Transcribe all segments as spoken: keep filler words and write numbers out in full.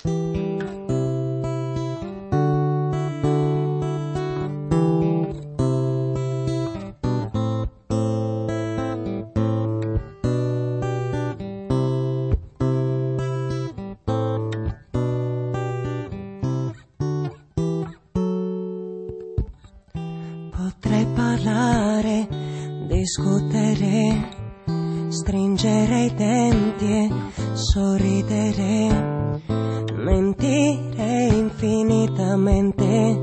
Potrei parlare, discutere, stringere i denti e sorridere, mentire infinitamente,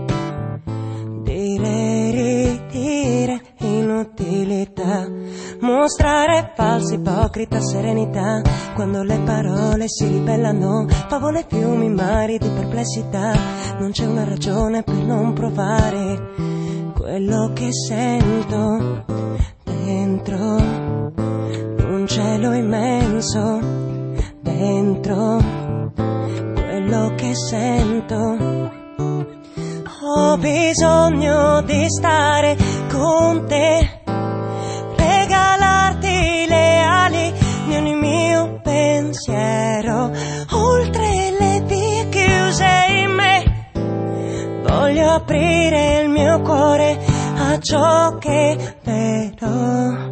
dire, ridire inutilità, mostrare falsa ipocrita serenità, quando le parole si ribellano, favole, fiumi, mari di perplessità, non c'è una ragione per non provare quello che sento dentro un cielo immenso, dentro quello che sento. Ho bisogno di stare con te, regalarti le ali di ogni mio pensiero, oltre le vie chiuse in me. Voglio aprire il mio cuore a ciò che è vero.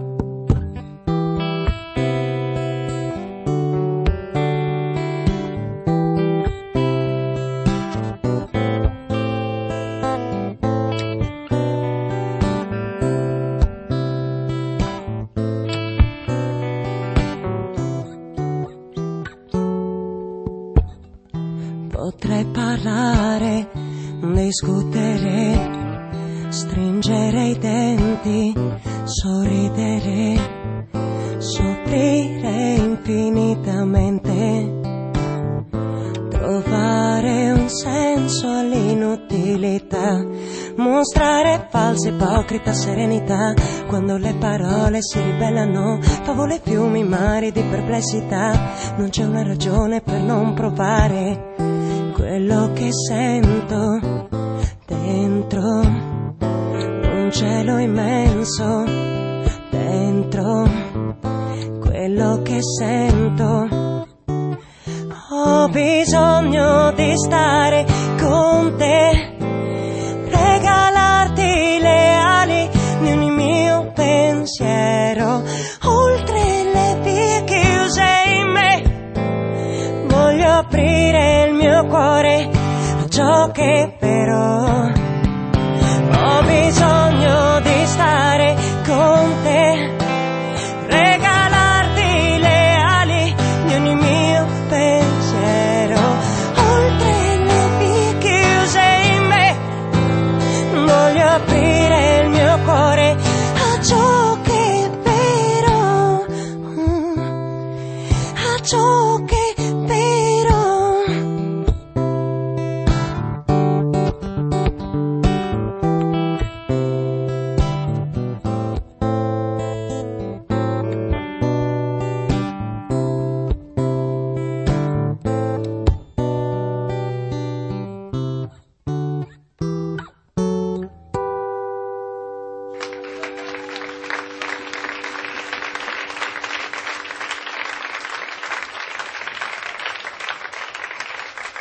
Potrei parlare, discutere, stringere i denti, sorridere, soffrire infinitamente, trovare un senso all'inutilità, mostrare falsa ipocrita serenità, quando le parole si ribellano, favole, fiumi, mari di perplessità, non c'è una ragione per non provare quello che sento dentro un cielo immenso, dentro quello che sento. Ho bisogno di stare con te, regalarti le ali di ogni mio pensiero, oltre le vie chiuse in me. Voglio aprire il mio cuore a ciò che è vero.